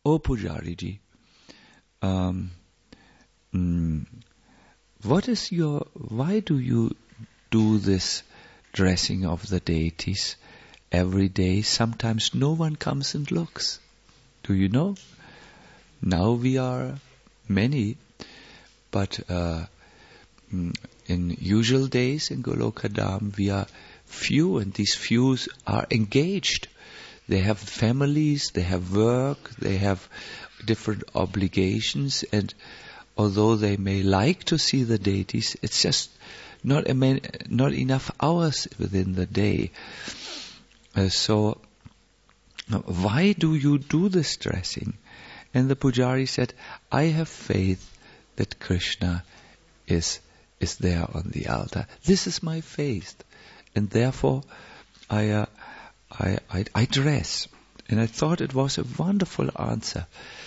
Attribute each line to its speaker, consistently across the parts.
Speaker 1: "Oh Pujariji, why do you do this dressing of the deities every day? Sometimes no one comes and looks. Do you know? Now we are many, but in usual days in Golokadam we are few, and these few are engaged. They have families, they have work, they have different obligations, and although they may like to see the deities, it's just not enough hours within the day. So why do you do this dressing?" And the Pujari said, "I have faith that Krishna is there on the altar. This is my faith, and therefore I dress." And I thought it was a wonderful answer.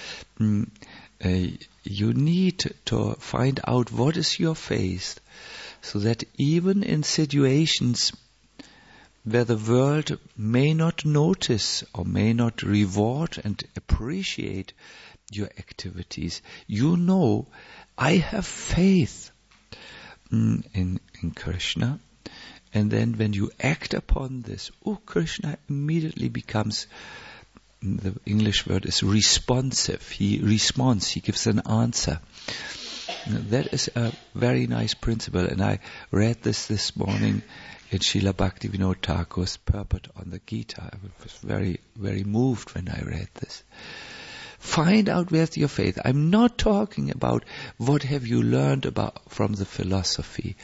Speaker 1: You need to find out what is your faith, so that even in situations where the world may not notice or may not reward and appreciate your activities, you know, I have faith in Krishna. And then when you act upon this, Krishna immediately becomes, the English word is responsive. He responds, he gives an answer. That is a very nice principle, and I read this morning in Srila Bhaktivinoda Thakur's purport on the Gita. I was very, very moved when I read this. Find out where's your faith. I'm not talking about what have you learned about from the philosophy.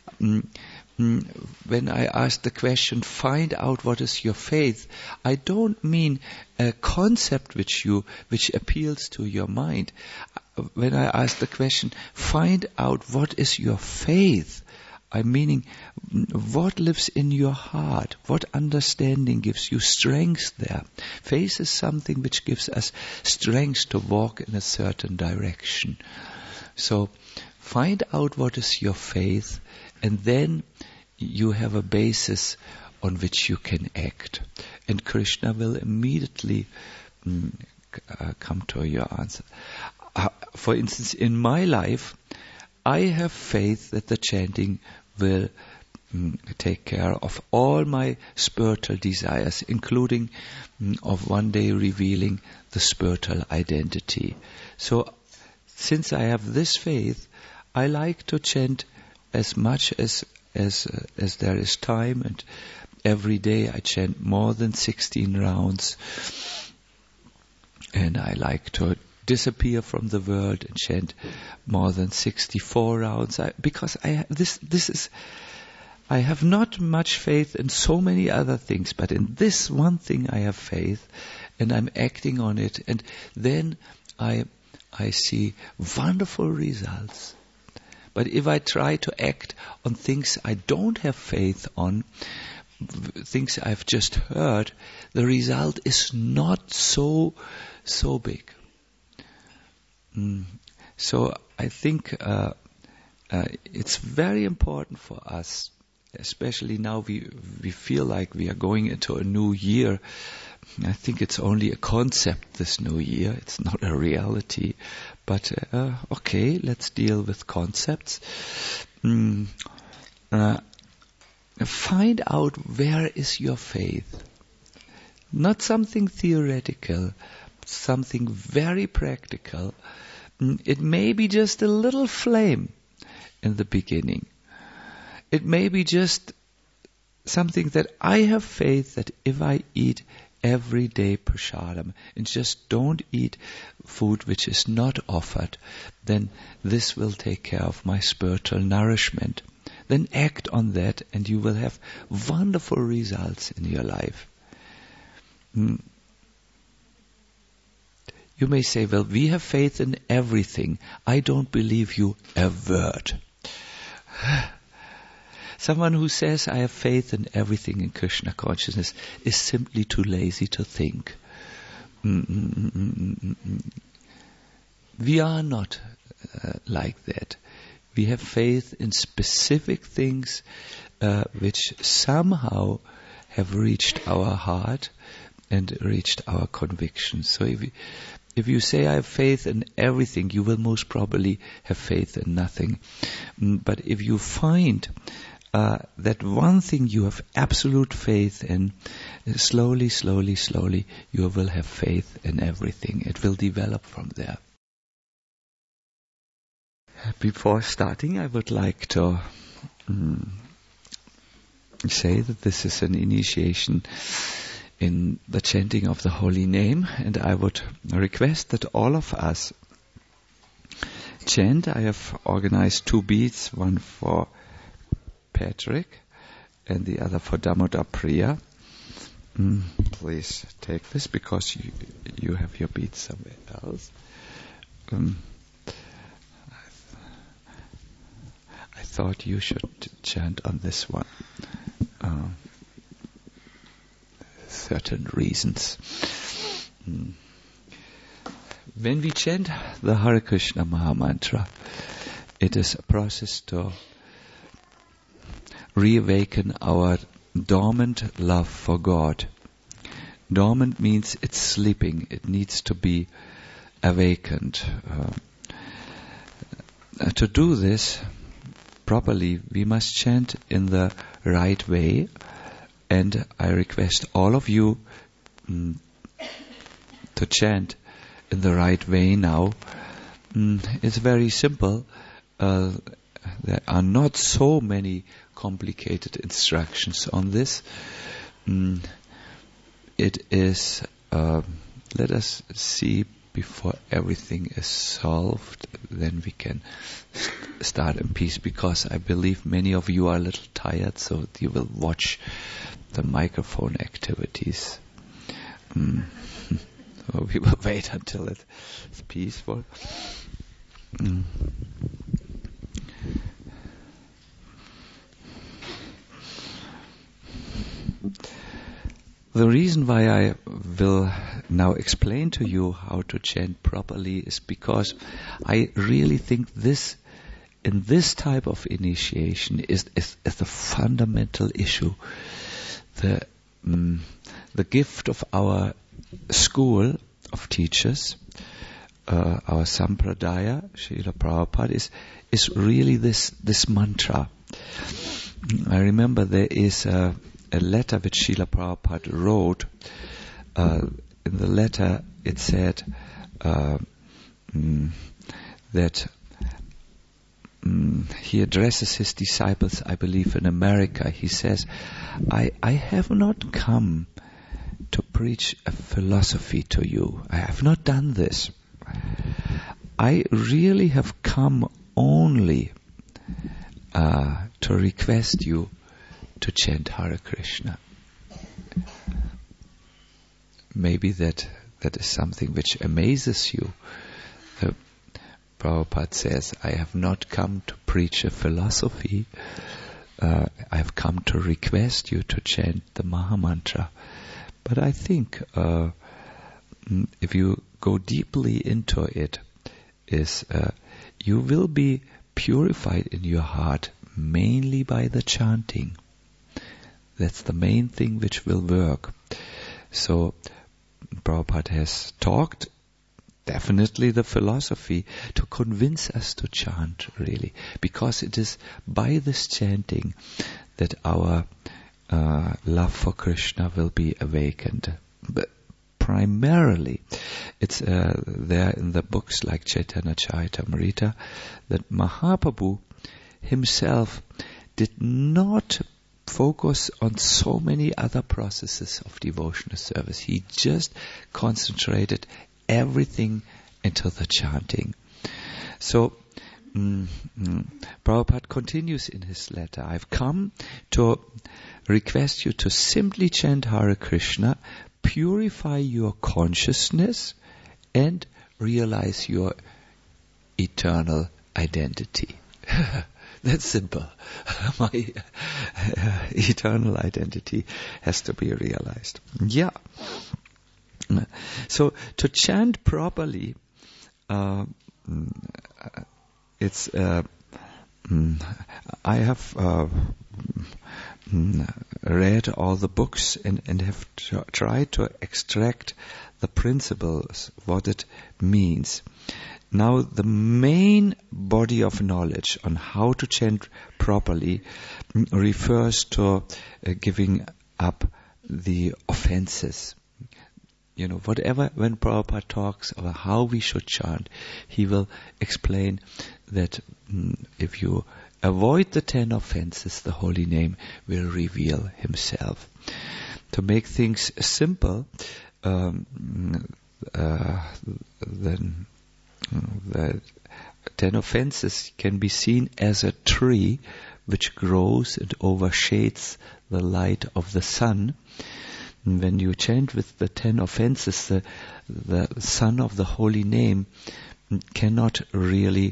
Speaker 1: When I ask the question, find out what is your faith, I don't mean a concept which appeals to your mind. When I ask the question, find out what is your faith, I'm meaning what lives in your heart, what understanding gives you strength there. Faith is something which gives us strength to walk in a certain direction. So find out what is your faith, and then you have a basis on which you can act. And Krishna will immediately come to your answer. For instance, in my life, I have faith that the chanting will take care of all my spiritual desires, including of one day revealing the spiritual identity. So, since I have this faith, I like to chant as much as there is time, and every day I chant more than 16 rounds. And I like to disappear from the world and chant more than 64 rounds. Because I have not much faith in so many other things, but in this one thing I have faith, and I'm acting on it, and then I see wonderful results. But if I try to act on things I don't have faith on, things I've just heard, the result is not so big. So I think it's very important for us, especially now we feel like we are going into a new year. I think it's only a concept, this new year. It's not a reality. But okay, let's deal with concepts. Find out where is your faith. Not something theoretical, something very practical. It may be just a little flame in the beginning. It may be just something that I have faith that if I eat every day prasadam and just don't eat food which is not offered, then this will take care of my spiritual nourishment. Then act on that and you will have wonderful results in your life. You may say, well, we have faith in everything. I don't believe you a word. Someone who says, I have faith in everything in Krishna consciousness is simply too lazy to think. We are not like that. We have faith in specific things which somehow have reached our heart and reached our convictions. So if you say I have faith in everything, you will most probably have faith in nothing. But if you find that one thing you have absolute faith in, slowly, you will have faith in everything. It will develop from there. Before starting, I would like to say that this is an initiation in the chanting of the holy name, and I would request that all of us chant. I have organized 2 beats, one for Patrick and the other for Damodar Priya. Please take this because you have your beats somewhere else. I thought you should chant on this one. Certain reasons. When we chant the Hare Krishna Maha Mantra, it is a process to reawaken our dormant love for God. Dormant means it's sleeping. It needs to be awakened. To do this properly, we must chant in the right way, and I request all of you to chant in the right way now. It's very simple. There are not so many complicated instructions on this. It is, let us see before everything is solved, then we can start in peace, because I believe many of you are a little tired, so you will watch the microphone activities. So we will wait until it's peaceful. The reason why I will now explain to you how to chant properly is because I really think this, in this type of initiation, is the fundamental issue. The gift of our school of teachers, our Sampradaya, Srila Prabhupada, is really this mantra. I remember there is a letter which Srila Prabhupada wrote. In the letter it said that he addresses his disciples, I believe in America. He says, I have not come to preach a philosophy to you. I have not done this. I really have come only to request you to chant Hare Krishna. Maybe that is something which amazes you. Prabhupada says, I have not come to preach a philosophy. I have come to request you to chant the Maha Mantra. But I think if you go deeply into it, you will be purified in your heart mainly by the chanting. That's the main thing which will work. So Prabhupada has talked definitely the philosophy to convince us to chant, really, because it is by this chanting that our love for Krishna will be awakened. But primarily, it's there in the books like Chaitanya Charitamrita that Mahaprabhu himself did not focus on so many other processes of devotional service. He just concentrated everything into the chanting. So Prabhupada continues in his letter, I've come to request you to simply chant Hare Krishna, purify your consciousness, and realize your eternal identity. That's simple. My eternal identity has to be realized. Yeah. So to chant properly, it's I have read all the books and have tried to extract the principles, what it means. Now, the main body of knowledge on how to chant properly refers to giving up the offenses. You know, whatever, when Prabhupada talks about how we should chant, he will explain that if you avoid the 10 offenses, the holy name will reveal himself. To make things simple, then the 10 offenses can be seen as a tree which grows and overshades the light of the sun. And when you chant with the 10 offenses, the sun of the holy name cannot really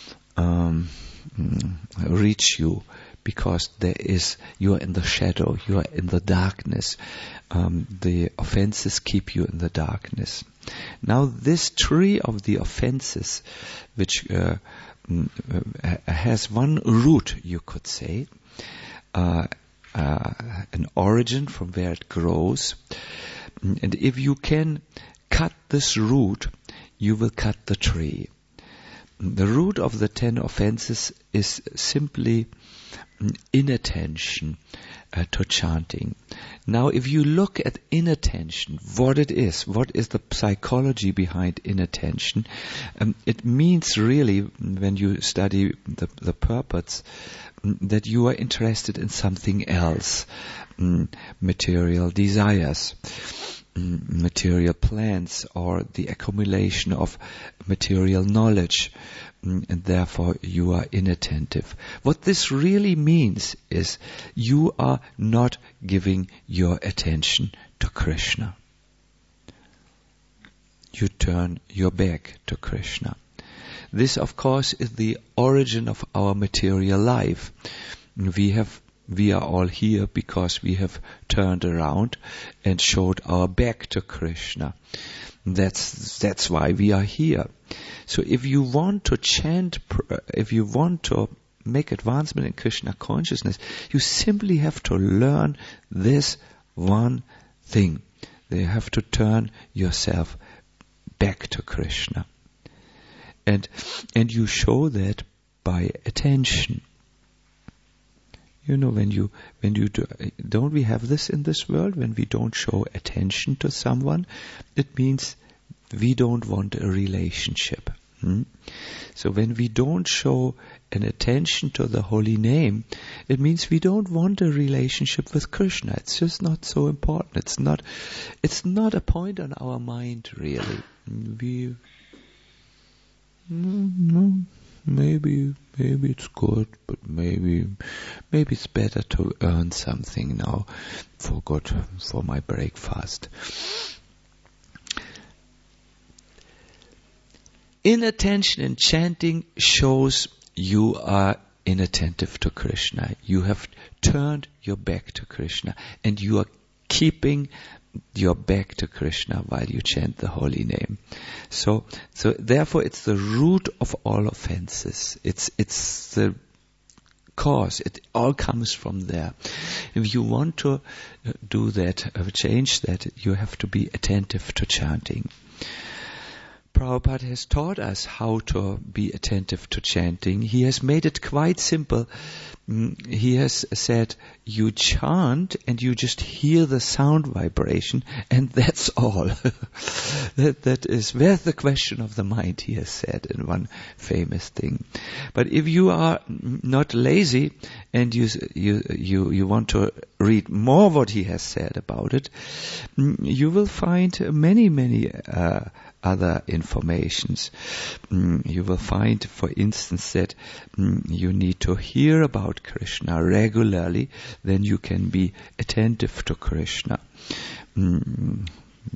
Speaker 1: reach you, because you are in the shadow, you are in the darkness. The offenses keep you in the darkness. Now, this tree of the offenses, which has one root, you could say, an origin from where it grows. And if you can cut this root, you will cut the tree. The root of the 10 offenses is simply inattention to chanting. Now, if you look at inattention, what it is, what is the psychology behind inattention, it means really, when you study the purports, that you are interested in something else, material desires, material plans, or the accumulation of material knowledge, and therefore you are inattentive. What this really means is you are not giving your attention to Krishna. You turn your back to Krishna. This, of course, is the origin of our material life. We are all here because we have turned around and showed our back to Krishna. That's why we are here. So if you want to chant, if you want to make advancement in Krishna consciousness, you simply have to learn this one thing. You have to turn yourself back to Krishna. And you show that by attention. You know, when you don't we have this in this world? When we don't show attention to someone, it means we don't want a relationship. So when we don't show an attention to the holy name, it means we don't want a relationship with Krishna. It's just not so important. It's not a point on our mind, really. Maybe it's good, but maybe it's better to earn something now for my breakfast. Inattention in chanting shows you are inattentive to Krishna. You have turned your back to Krishna, and you are keeping your back to Krishna while you chant the holy name. So therefore it's the root of all offenses. It's the cause. It all comes from there. If you want to do that, change that, you have to be attentive to chanting. Prabhupada has taught us how to be attentive to chanting. He has made it quite simple. He has said, you chant and you just hear the sound vibration, and that's all. that is where's the question of the mind, he has said in one famous thing. But if you are not lazy and you want to read more what he has said about it, you will find many other informations. You will find, for instance, that you need to hear about Krishna regularly, then you can be attentive to Krishna. You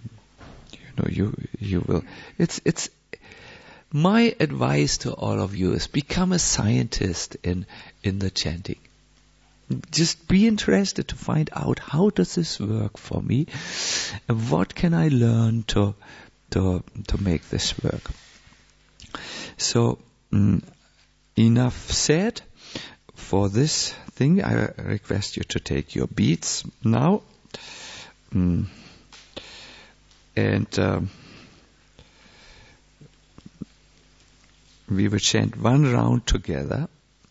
Speaker 1: will. It's my advice to all of you is become a scientist in the chanting. Just be interested to find out, how does this work for me? And what can I learn to make this work? So, enough said. for this thing, I request you to take your beads now. And we will chant one round together.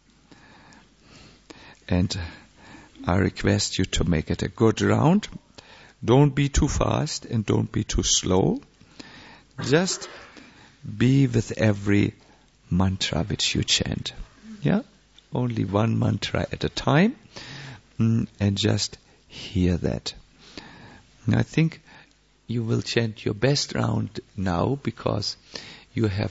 Speaker 1: And I request you to make it a good round. Don't be too fast and don't be too slow. Just be with every mantra which you chant. Yeah? Only one mantra at a time. And just hear that. And I think you will chant your best round now because you have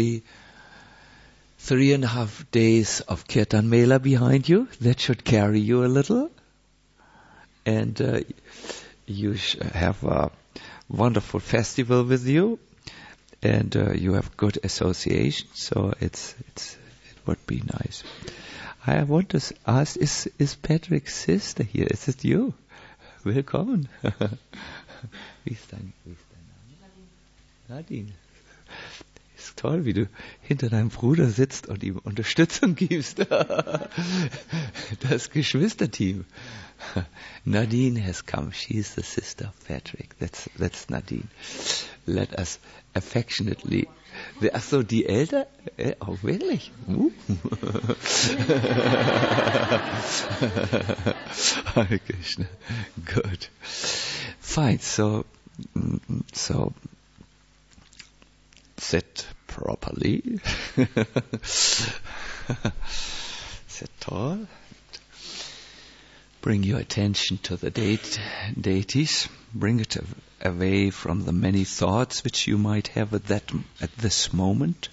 Speaker 1: 3.5 days of Kirtan Mela behind you. That should carry you a little. And you have a wonderful festival with you. And you have good association. So it would be nice. I want to ask, is Patrick's sister here? Is it you? Willkommen. Wie ist dein Name? Nadine. Ist toll, wie du hinter deinem Bruder sitzt und ihm Unterstützung gibst. Das Geschwisterteam. Nadine has come. She's the sister of Patrick. That's Nadine. Let us affectionately. Ach so, die Eltern? Oh, wirklich? Hare Krishna. Good. Fine. So sit properly. Sit tall. Bring your attention to the deities. Bring it away from the many thoughts which you might have at this moment.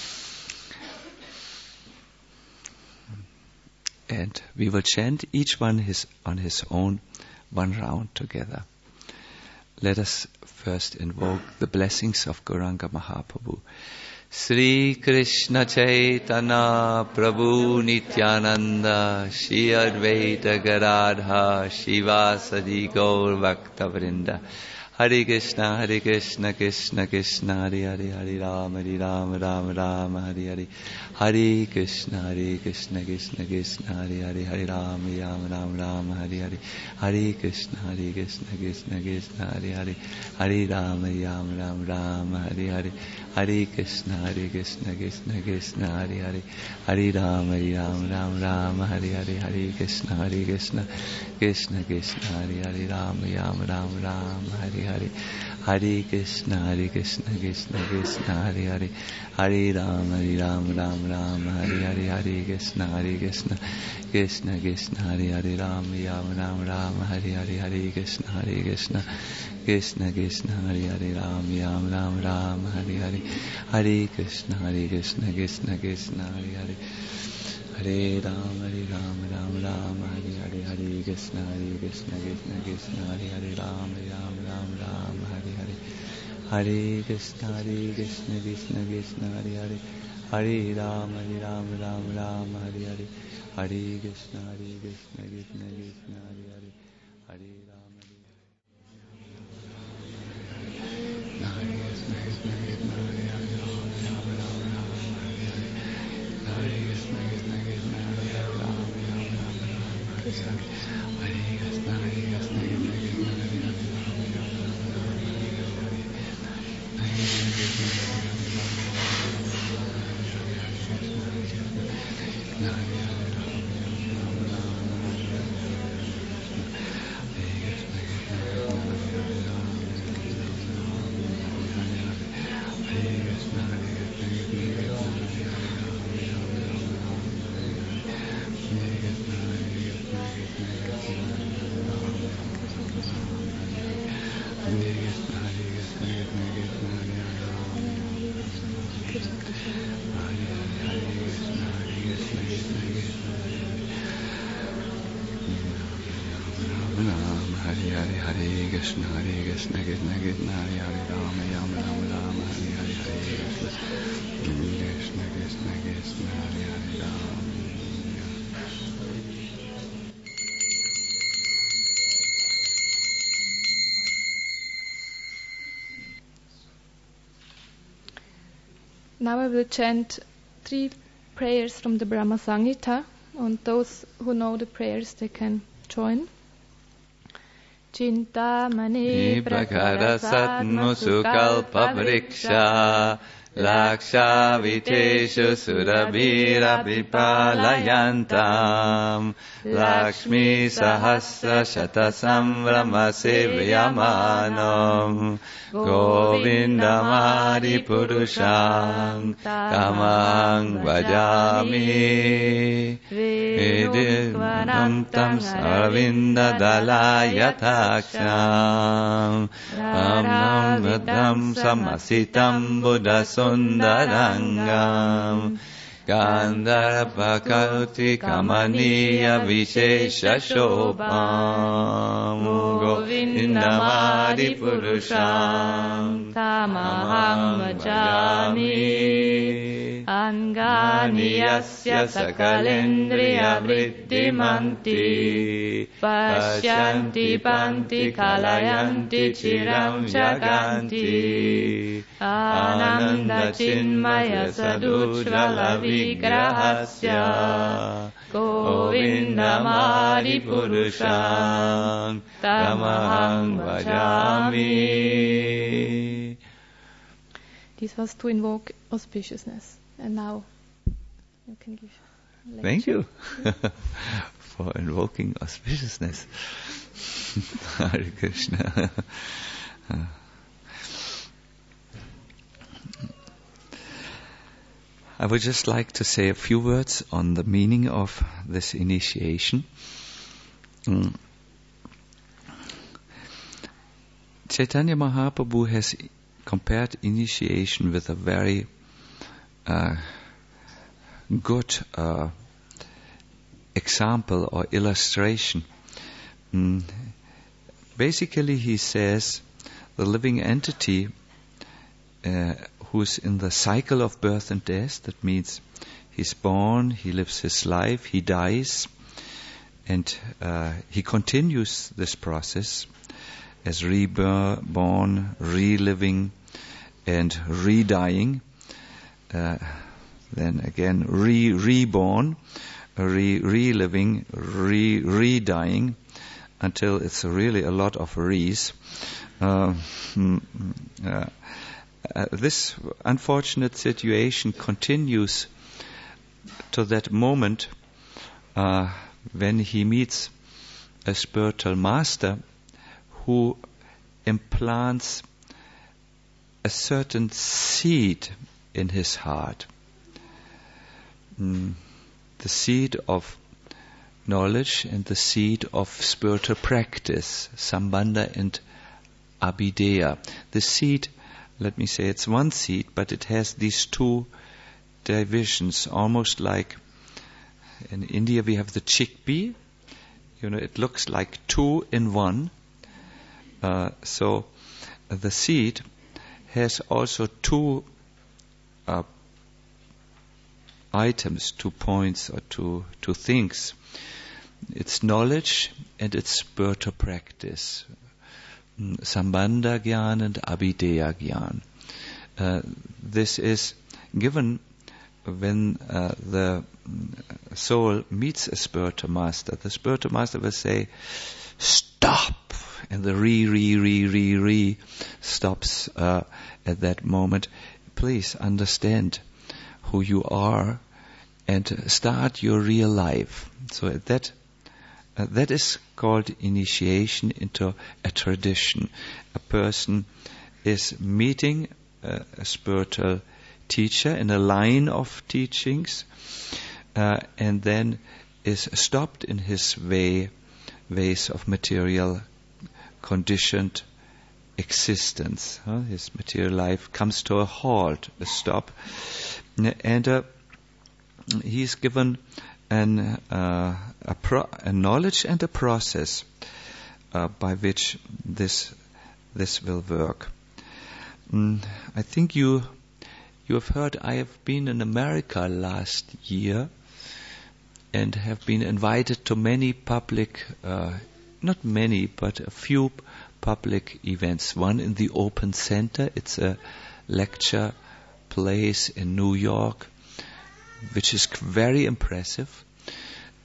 Speaker 1: And we will chant each one on his own, one round together. Let us first invoke the blessings of Gauranga Mahaprabhu. Sri Krishna Chaitanya Prabhu Nityananda Shri Advaita Gadadhar Shivasadi Gaur Bhakta Vrinda. Hare Krishna, Krishna Krishna, Hare Hare, Hare Rama, Rama Rama, Hare Hare. Hare Krishna, Krishna Krishna, Hare Hare, Hare Rama, Rama Hare Hare. Hare Krishna, Krishna Krishna, Hare Hare, Hare Rama, Rama Hare Hare. Hare Krishna, Krishna Hare Hare, Hare Rama, Rama Hare Hare. Hare Krishna, Krishna Hare Hare, Rama, Rama Hare Hare. Hare Krishna, Krishna Hare Hare, Hare Rama, Hare Hare. Hare Krishna, Krishna Hare Hare, Rama, Hare Hare. Hare Krishna, Krishna Hare Hare, Rama, Hare Hare. Hare Krishna, Krishna Hare Hare, Hare Rama, Hare Hare. Hare Krishna, Krishna Hare Hare, Rama, Hare Hare. Hare Krishna, Krishna Hare Hare, Hare Rama, Rama Hare Hare. Hare Krishna, Krishna Hare Hare, Hare Rama. Hare Krishna, Krishna Hare Hare, Rama, Rama Hare Hare. Hare Krishna, Krishna Hare Hare, Rama.
Speaker 2: Now I will chant 3 prayers from the Brahma Samhita And those who know the prayers, they can join. Chintamani prakara satma sukalpa vriksha laksha viteshu surabhira vipalayantam lakshmi sahasra shata samvrama sevyamanam govindamadi purusham tamang vajami vedinam tam sarvinda dalayataksam ramam vidam samasitam buddha sundarangam Gandharva Kauti Kamaniya Vishesha Shobham Govindamadi Purusham Tamaham Vajami Angani Yasya Sakalendriya Vrittimanti Pashyanti Panti Kalayanti Chiram Jaganti Ananda Chinmaya Sadujvala Vigrahasya Govindamadi Purusham Tamaham Vajami. This was to invoke auspiciousness. And now you can give a lecture.
Speaker 1: Thank you for invoking auspiciousness. Hare Krishna. I would just like to say a few words on the meaning of this initiation. Chaitanya Mahaprabhu has compared initiation with a very good example or illustration. Basically, he says the living entity who's in the cycle of birth and death, that means he's born, he lives his life, he dies, and he continues this process as reborn, reliving, and re-dying. Then again, reborn, reliving, re-dying, until it's really a lot of re's. This unfortunate situation continues to that moment when he meets a spiritual master who implants a certain seed in his heart. The seed of knowledge and the seed of spiritual practice, Sambandha and Abhideya. The seed, let me say, it's one seed, but it has these two divisions, almost like in India we have the chickpea. It looks like two in one. So the seed has also two items, 2 points, or two things. It's knowledge and it's spiritual practice. Sambandha Gyan and Abhideya Gyan. This is given when the soul meets a spiritual master. The spiritual master will say, stop! And the re stops at that moment. Please understand who you are and start your real life. So that is called initiation into a tradition. A person is meeting a spiritual teacher in a line of teachings, and then is stopped in his ways of material conditioned existence. His material life comes to a halt, a stop, and he is given a knowledge and a process by which this will work. I think you have heard, I have been in America last year and have been invited to many public, not many, but a few public events. One in the Open Center. It's a lecture place in New York, which is very impressive.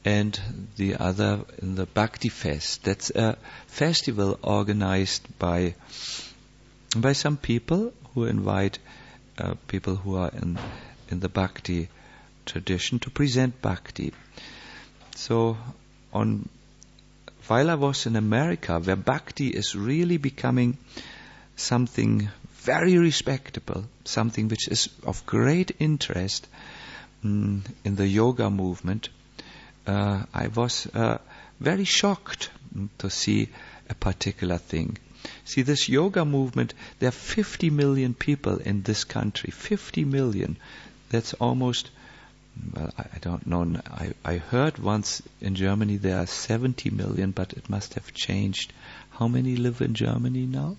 Speaker 1: and the other in the Bhakti Fest. That's a festival organized by some people who invite people who are in the Bhakti tradition to present Bhakti. So while I was in America, where Bhakti is really becoming something very respectable, something which is of great interest in the yoga movement, I was very shocked to see a particular thing. See, this yoga movement, there are 50 million people in this country. 50 million. That's almost, well, I don't know. I heard once in Germany there are 70 million, but it must have changed. How many live in Germany now?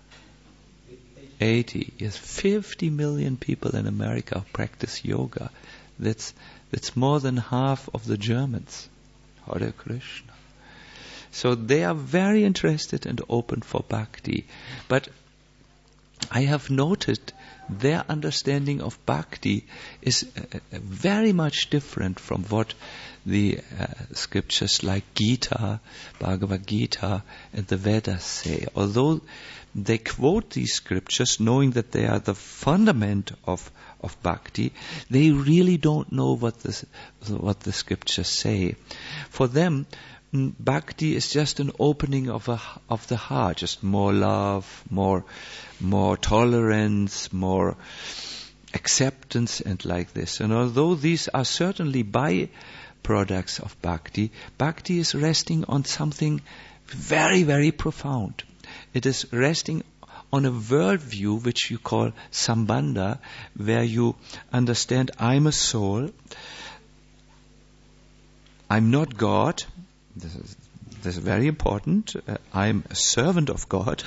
Speaker 1: 80. Yes, 50 million people in America practice yoga. That's more than half of the Germans. Hare Krishna. So they are very interested and open for bhakti. But I have noted their understanding of bhakti is very much different from what the scriptures like Gita, Bhagavad Gita, and the Vedas say. Although they quote these scriptures knowing that they are the fundament of bhakti, they really don't know what the scriptures say. For them, bhakti is just an opening of the heart, just more love, more tolerance, more acceptance, and like this. And although these are certainly byproducts of bhakti, bhakti is resting on something very, very profound. It is resting on a worldview which you call Sambandha, where you understand I'm a soul, I'm not God. This is very important. I'm a servant of God,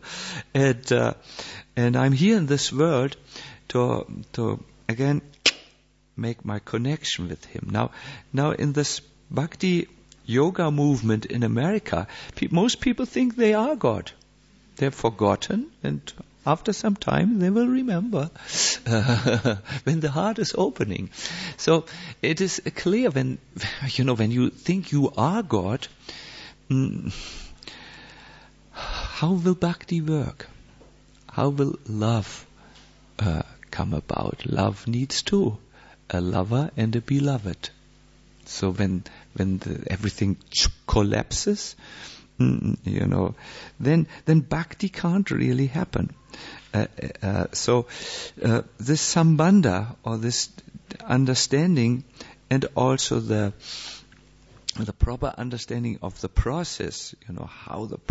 Speaker 1: and I'm here in this world to again make my connection with Him. Now in this Bhakti yoga movement in America, most people think they are God. They've forgotten, and after some time they will remember when the heart is opening. So it is clear when you think you are God, how will bhakti work? How will love come about? Love needs two, a lover and a beloved. So when everything collapses, then bhakti can't really happen. So this sambandha, or this understanding, and also the proper understanding of the process, how the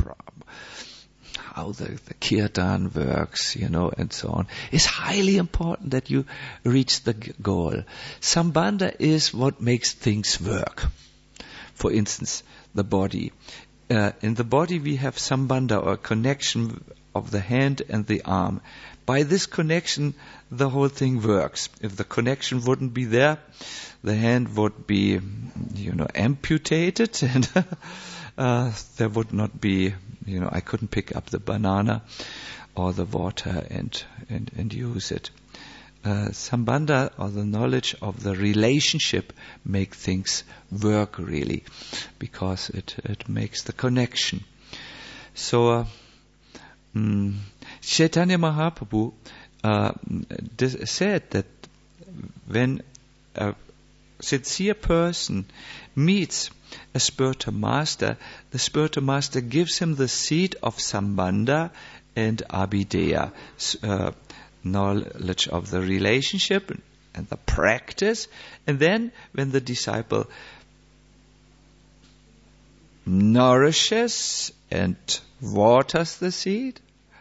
Speaker 1: kirtan works, and so on, is highly important that you reach the goal. Sambandha is what makes things work. For instance, the body. In the body we have sambandha, or connection of the hand and the arm. By this connection, the whole thing works. If the connection wouldn't be there, the hand would be, amputated, and there would not be, I couldn't pick up the banana or the water and use it. Sambandha, or the knowledge of the relationship, make things work really, because it makes the connection. So Chaitanya Mahaprabhu said that when a sincere person meets a spiritual master, the spiritual master gives him the seed of Sambandha and Abhideya, knowledge of the relationship and the practice. And then when the disciple nourishes and waters the seed,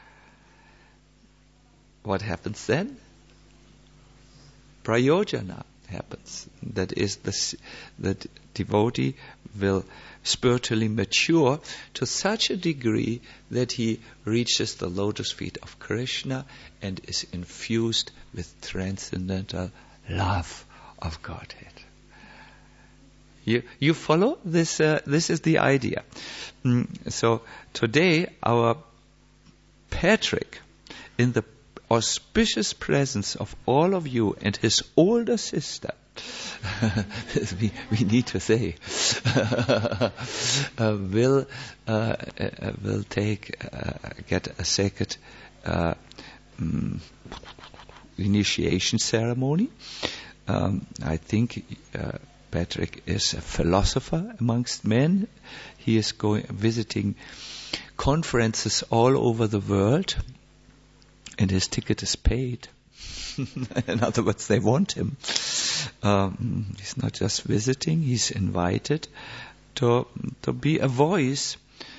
Speaker 1: what happens then? Prayojana happens. That is, the devotee will spiritually mature to such a degree that he reaches the lotus feet of Krishna and is infused with transcendental love of Godhead. You follow this? This is the idea. So today, our Patrick, in the auspicious presence of all of you and his older sister, we need to say, will get a second initiation ceremony. I think Patrick is a philosopher amongst men. He is visiting conferences all over the world, and his ticket is paid. In other words, they want him. He's not just visiting, he's invited to be a voice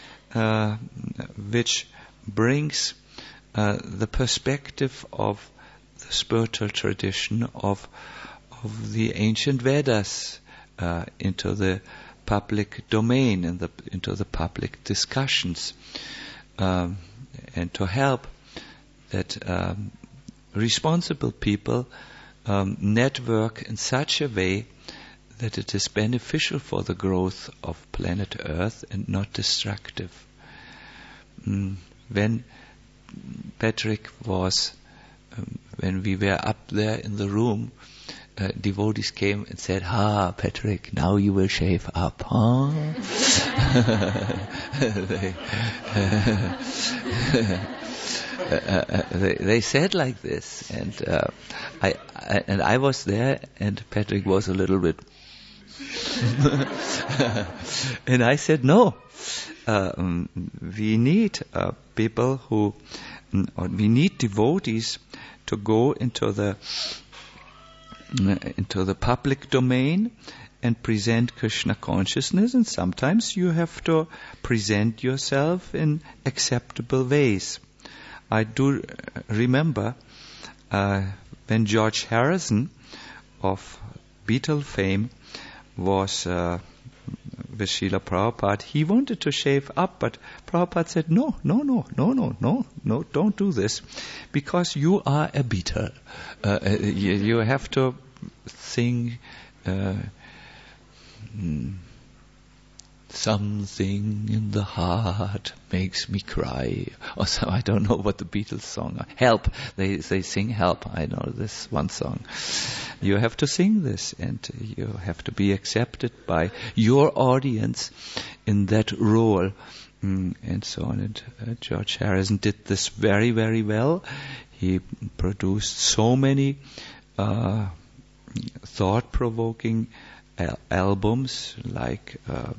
Speaker 1: which brings the perspective of the spiritual tradition of the ancient Vedas into the public domain and into the public discussions, and to help that responsible people network in such a way that it is beneficial for the growth of planet Earth and not destructive. When Patrick was, when we were up there in the room, devotees came and said, Patrick, now you will shave up, huh? They said like this, and I was there, and Patrick was a little bit, and I said, no, we need people or we need devotees to go into the public domain and present Krishna consciousness, and sometimes you have to present yourself in acceptable ways. I do remember when George Harrison of Beatle fame was with Srila Prabhupada, he wanted to shave up, but Prabhupada said, no, don't do this, because you are a Beatle. You have to sing something in the heart makes me cry. Or so, I don't know what the Beatles song are. Help. They sing Help. I know this one song. You have to sing this, and you have to be accepted by your audience in that role, and so on. And George Harrison did this very, very well. He produced so many thought-provoking albums, like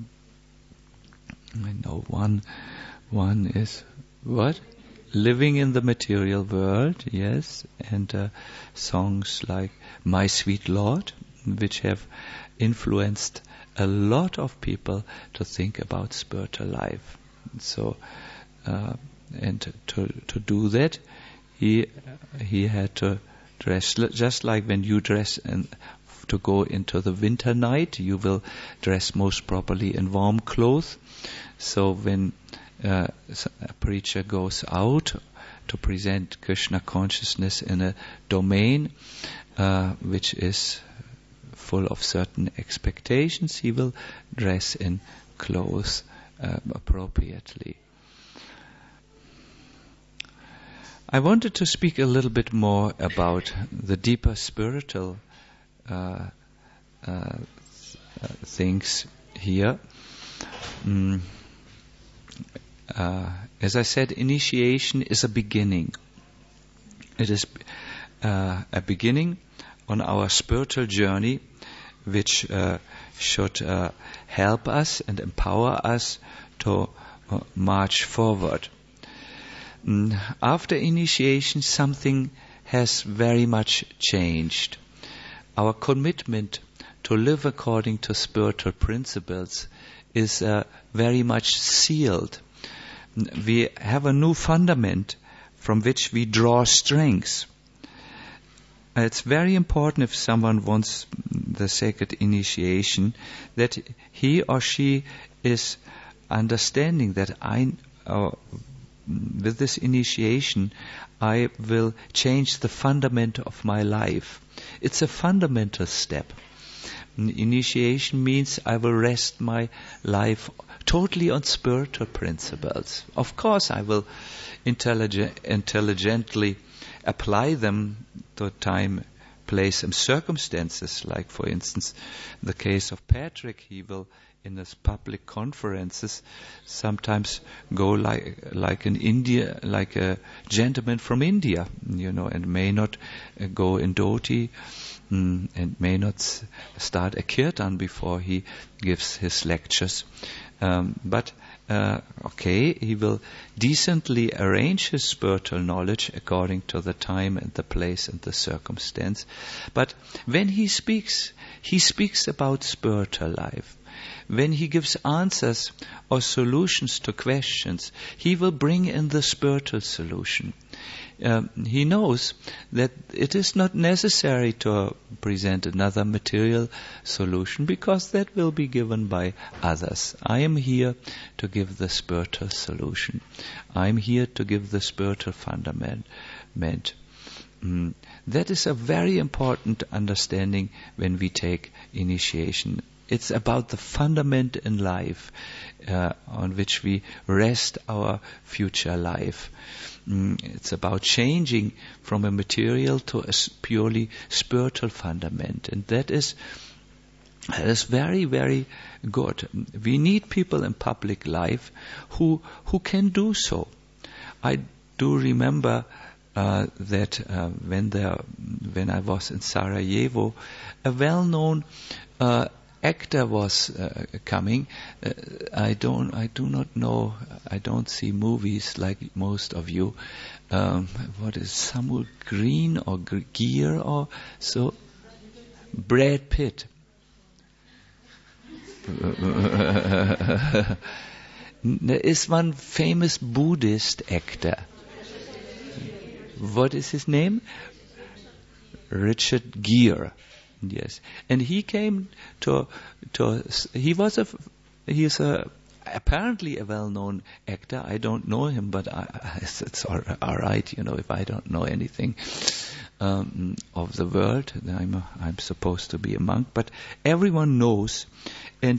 Speaker 1: I know one is what? Living in the Material World, yes, and songs like My Sweet Lord, which have influenced a lot of people to think about spiritual life. So, and to do that, he had to dress just like when you dress to go into the winter night, you will dress most properly in warm clothes. So when a preacher goes out to present Krishna consciousness in a domain which is full of certain expectations, he will dress in clothes appropriately. I wanted to speak a little bit more about the deeper spiritual things here. As I said, initiation is a beginning. It is a beginning on our spiritual journey, which should help us and empower us to march forward. After initiation, something has very much changed. Our commitment to live according to spiritual principles is very much sealed. We have a new fundament from which we draw strength. It's very important, if someone wants the sacred initiation, that he or she is understanding that with this initiation, I will change the fundament of my life. It's a fundamental step. Initiation means I will rest my life totally on spiritual principles. Of course, I will intelligently apply them to time place and circumstances, like for instance the case of Patrick. He will in his public conferences sometimes go like an India, like a gentleman from India, and may not go in dhoti, and may not start a kirtan before he gives his lectures. But he will decently arrange his spiritual knowledge according to the time and the place and the circumstance. But when he speaks about spiritual life. When he gives answers or solutions to questions, he will bring in the spiritual solution. He knows that it is not necessary to present another material solution because that will be given by others. I am here to give the spiritual solution. I am here to give the spiritual fundament. That is a very important understanding when we take initiation. It's about the fundament in life on which we rest our future life. It's about changing from a material to a purely spiritual fundament. And that is very, very good. We need people in public life who can do so. I do remember that when I was in Sarajevo, a well-known actor was coming. I do not know. I don't see movies like most of you. What is Samuel Green or Gere or so? Brad Pitt. There is one famous Buddhist actor. What is his name? Richard Gere. Yes, and he came to. He is apparently a well-known actor. I don't know him, but it's all right. If I don't know anything of the world, then I'm supposed to be a monk. But everyone knows, and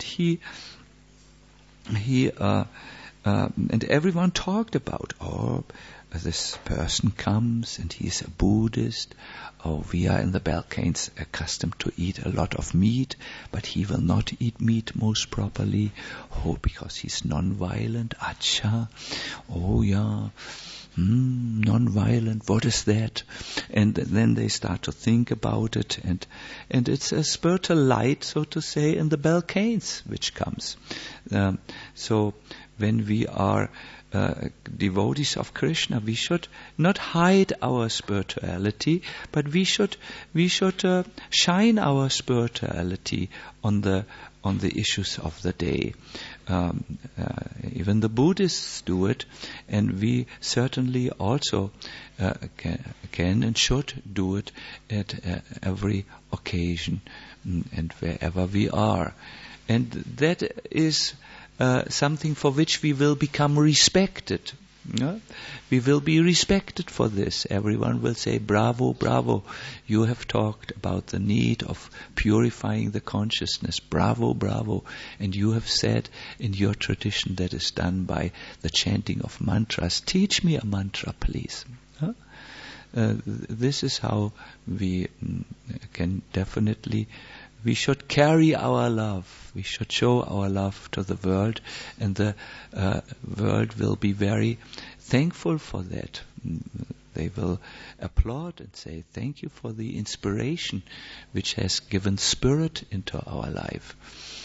Speaker 1: and everyone talked about. This person comes and he's a Buddhist. We are in the Balkans accustomed to eat a lot of meat, but he will not eat meat most properly. Because he's non-violent. Acha. Yeah. Non-violent. What is that? And then they start to think about it, and it's a spiritual light, so to say, in the Balkans which comes. So when we are devotees of Krishna, we should not hide our spirituality, but we should shine our spirituality on the issues of the day. Even the Buddhists do it, and we certainly also can and should do it at every occasion and wherever we are. And that is something for which we will become respected. We will be respected for this. Everyone will say, bravo, bravo. You have talked about the need of purifying the consciousness. Bravo, bravo. And you have said in your tradition that is done by the chanting of mantras. Teach me a mantra, please. This is how we can definitely. We should carry our love. We should show our love to the world, and the world will be very thankful for that. They will applaud and say, thank you for the inspiration which has given spirit into our life.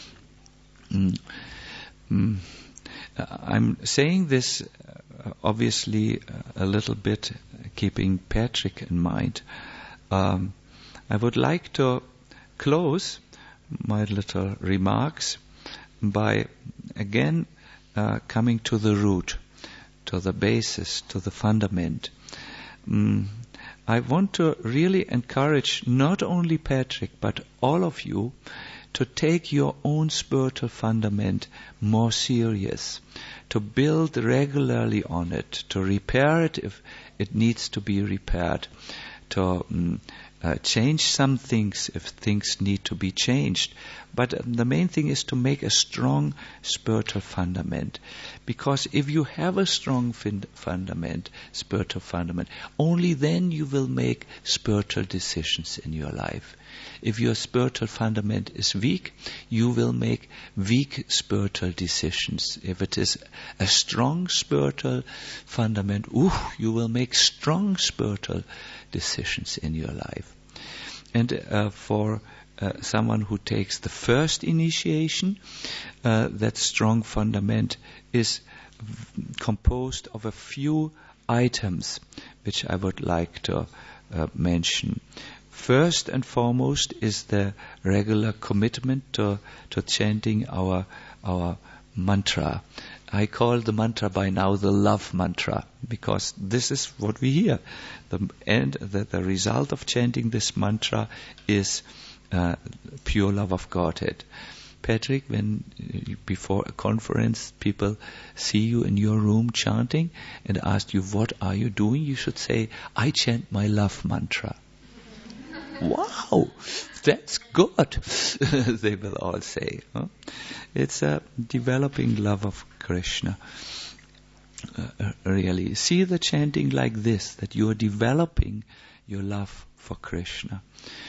Speaker 1: I'm saying this obviously a little bit keeping Patrick in mind. I would like to close my little remarks by again coming to the root, to the basis, to the fundament. I want to really encourage not only Patrick but all of you to take your own spiritual fundament more serious, to build regularly on it, to repair it if it needs to be repaired, to change some things if things need to be changed. But the main thing is to make a strong spiritual fundament. Because if you have a strong fundament, spiritual fundament, only then you will make spiritual decisions in your life. If your spiritual fundament is weak, you will make weak spiritual decisions. If it is a strong spiritual fundament, you will make strong spiritual decisions in your life. And for someone who takes the first initiation, that strong fundament is composed of a few items which I would like to mention. First and foremost is the regular commitment to chanting our mantra. I call the mantra by now the love mantra, because this is what we hear. The result of chanting this mantra is pure love of Godhead. Patrick, when before a conference people see you in your room chanting and ask you, what are you doing? You should say, I chant my love mantra. Wow, that's good, they will all say. Huh? It's a developing love of Krishna. Really, see the chanting like this, that you are developing your love for Krishna.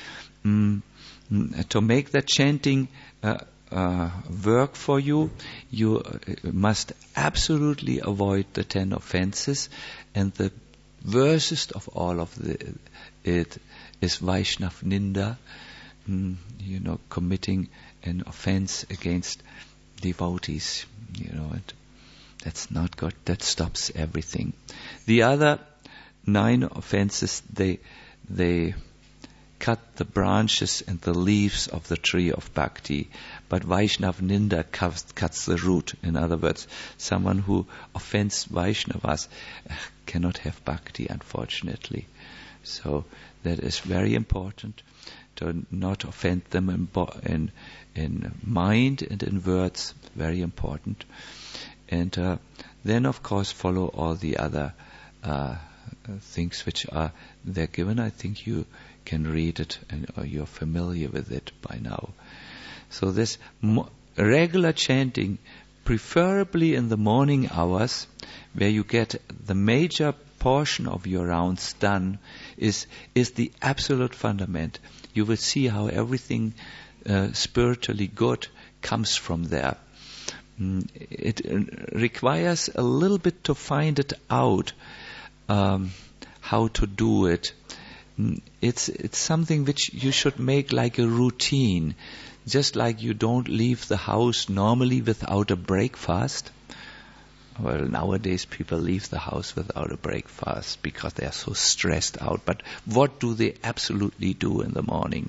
Speaker 1: To make that chanting work for you, you must absolutely avoid the 10 offenses, and the worst of all of it is Vaishnav Ninda, committing an offense against devotees, and that's not good. That stops everything. The other 9 offenses, they cut the branches and the leaves of the tree of bhakti, but Vaishnav Ninda cuts the root. In other words, someone who offends Vaishnavas cannot have bhakti, unfortunately. So that is very important, to not offend them in mind and in words. Very important. And then, of course, follow all the other things which are there given. I think you can read it, or you're familiar with it by now. So this regular chanting, preferably in the morning hours, where you get the major portion of your rounds done, is the absolute fundament. You will see how everything spiritually good comes from there. It requires a little bit to find it out, how to do it. It's something which you should make like a routine, just like you don't leave the house normally without a breakfast. Well, nowadays people leave the house without a breakfast because they are so stressed out. But what do they absolutely do in the morning?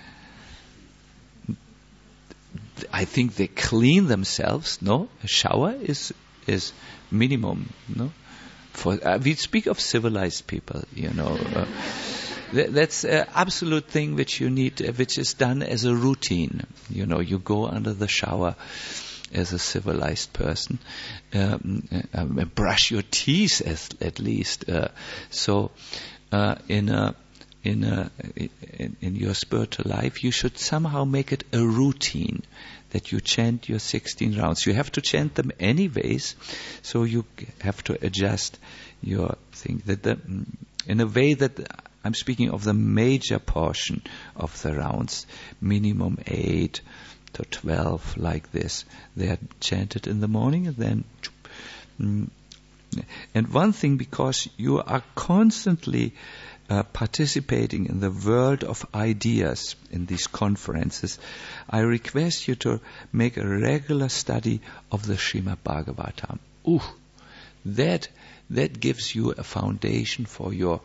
Speaker 1: I think they clean themselves. No, a shower is minimum. No, we speak of civilized people. That's an absolute thing which you need, which is done as a routine. You go under the shower as a civilized person, brush your teeth at least. So in your spiritual life, you should somehow make it a routine that you chant your 16 rounds. You have to chant them anyways, so you have to adjust your thing. In a way that I'm speaking of the major portion of the rounds, minimum 8 to 12, like this. They are chanted in the morning, and then. And one thing, because you are constantly participating in the world of ideas in these conferences, I request you to make a regular study of the Srimad Bhagavatam. That gives you a foundation for your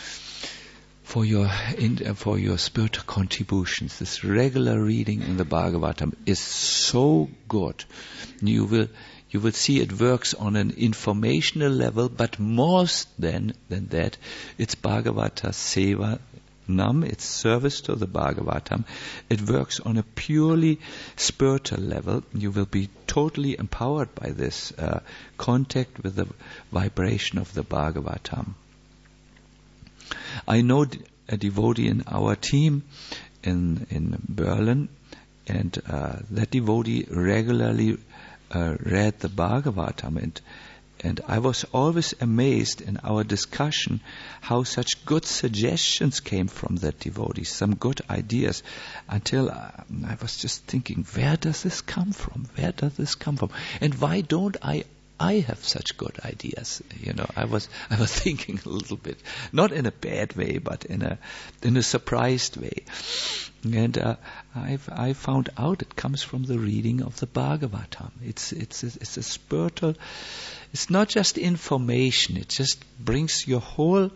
Speaker 1: spiritual contributions. This regular reading in the Bhagavatam is so good. You will see it works on an informational level, but more than that, it's Bhagavata Seva Nam, it's service to the Bhagavatam. It works on a purely spiritual level. You will be totally empowered by this contact with the vibration of the Bhagavatam. I know a devotee in our team in Berlin, and that devotee regularly read the Bhagavatam, and I was always amazed in our discussion how such good suggestions came from that devotee, some good ideas, until I was just thinking, where does this come from? Where does this come from? And why don't I have such good ideas? I was thinking a little bit, not in a bad way, but in a surprised way. And I found out it comes from the reading of the Bhagavatam. It's a spiritual. It's not just information. It just brings your whole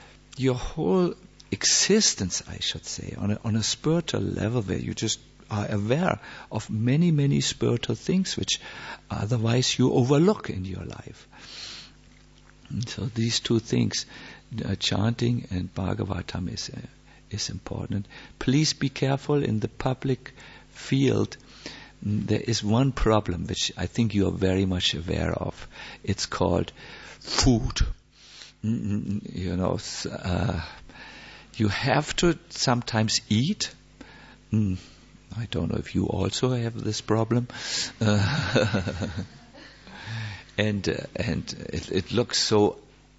Speaker 1: existence, I should say, on a spiritual level, where you just are aware of many, many spiritual things which otherwise you overlook in your life. And so these two things, chanting and Bhagavatam, is important. Please be careful in the public field. There is one problem which I think you are very much aware of. It's called food. You have to sometimes eat. I don't know if you also have this problem. And it looks so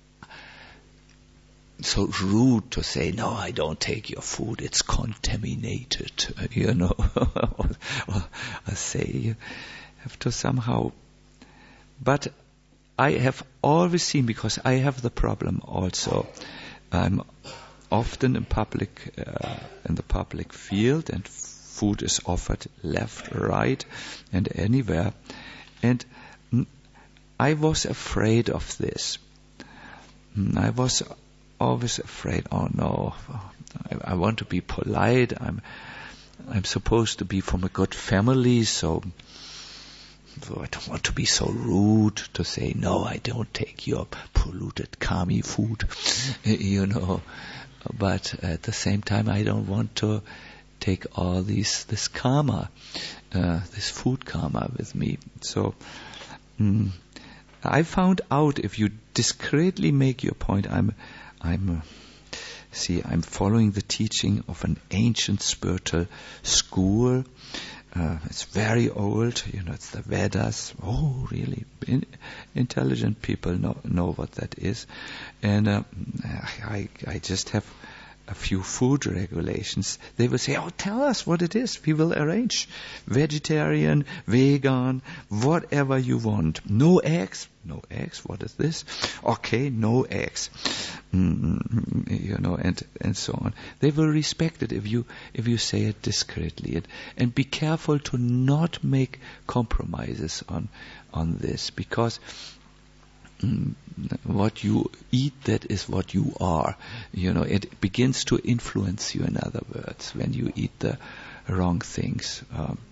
Speaker 1: rude to say, no, I don't take your food, it's contaminated, or say you have to somehow. But I have always seen, because I have the problem also, I'm often in the public field, and food is offered left, right, and anywhere. And I was afraid of this. I was always afraid, oh no, I want to be polite, I'm supposed to be from a good family, so I don't want to be so rude to say, no, I don't take your polluted kami food, but at the same time I don't want to take all this karma, this food karma with me. So I found out, if you discreetly make your point, I'm following the teaching of an ancient spiritual school. It's very old, it's the Vedas. Oh, really? Intelligent people know what that is. And I just have a few food regulations. They will say, oh, tell us what it is. We will arrange. Vegetarian, vegan, whatever you want. No eggs. No eggs, what is this? Okay, no eggs. And so on. They will respect it if you say it discreetly. And be careful to not make compromises on this, because what you eat, that is what you are. It begins to influence you, in other words, when you eat the wrong things.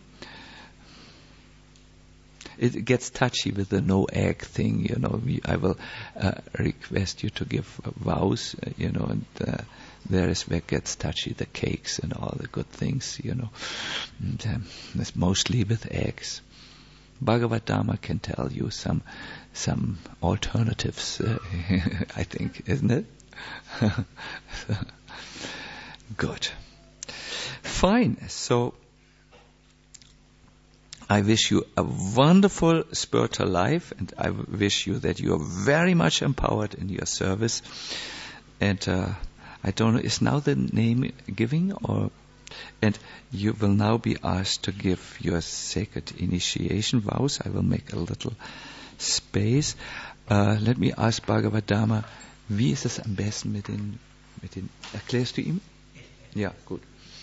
Speaker 1: It gets touchy with the no egg thing, I will request you to give vows, and there is where it gets touchy, the cakes and all the good things, and it's mostly with eggs. Bhagavad Dharma can tell you some alternatives, I think, isn't it? Good. Fine. So I wish you a wonderful spiritual life, and I wish you that you are very much empowered in your service. And I don't know, is now the name giving, and you will now be asked to give your sacred initiation vows. I will make a little space. Let me ask Bhagavad Dharma, wie ist es am besten mit den, erklärst du ihm? Ja, gut.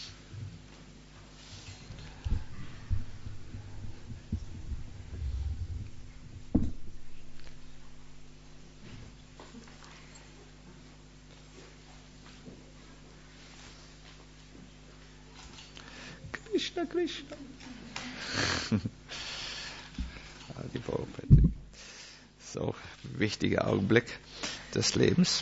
Speaker 1: Krishna, Krishna. Die Prabhupada. So, wichtiger Augenblick des Lebens.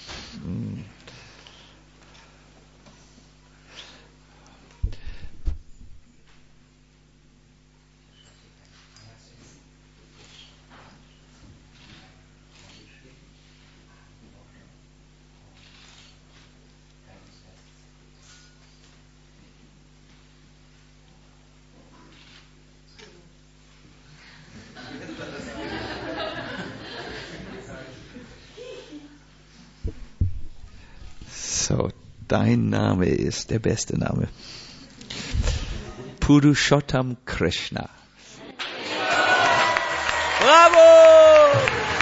Speaker 1: Dein Name ist der beste Name. Purushottam Krishna. Bravo!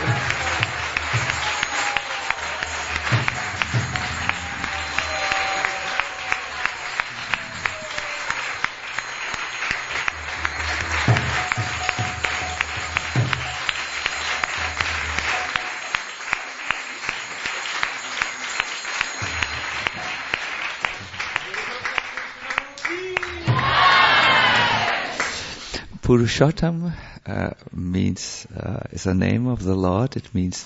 Speaker 1: Purushottam means is a name of the Lord. It means